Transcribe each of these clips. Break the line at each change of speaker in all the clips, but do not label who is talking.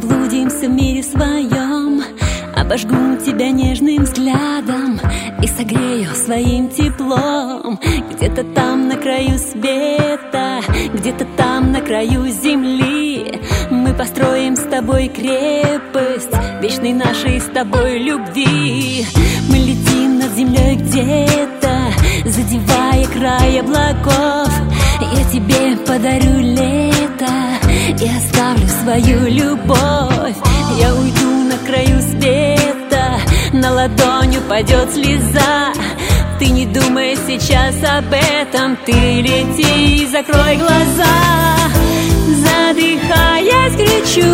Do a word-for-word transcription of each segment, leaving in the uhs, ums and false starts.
заблудимся в мире своем. Обожгу тебя нежным взглядом и согрею своим теплом. Где-то там на краю света, где-то там на краю земли мы построим с тобой крепость вечной нашей с тобой любви. Мы летим над землей где-то, задевая край облаков. Я тебе подарю лето и оставлю свою любовь. Я уйду на краю света, на ладонь упадет слеза. Ты не думай сейчас об этом, ты лети и закрой глаза. Задыхаясь, кричу: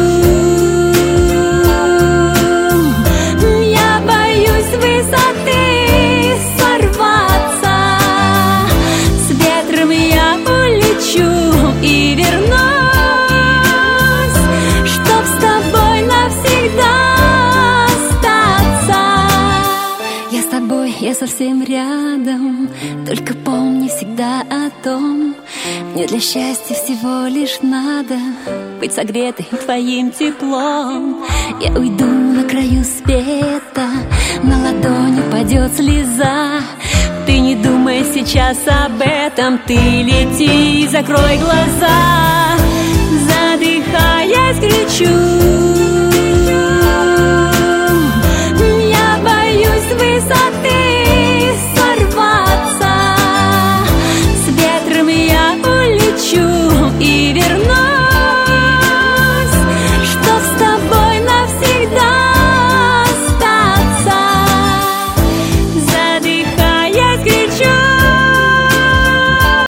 я боюсь высоты сорваться. С ветром я улечу и вернусь, чтоб с тобой навсегда остаться. Я с тобой, я совсем рядом, только помни всегда о том, мне для счастья всего лишь надо быть согретой твоим теплом. Я уйду на краю света, на ладонь упадет слеза. Ты не думай сейчас об этом, ты лети и закрой глаза. Задыхаясь, кричу: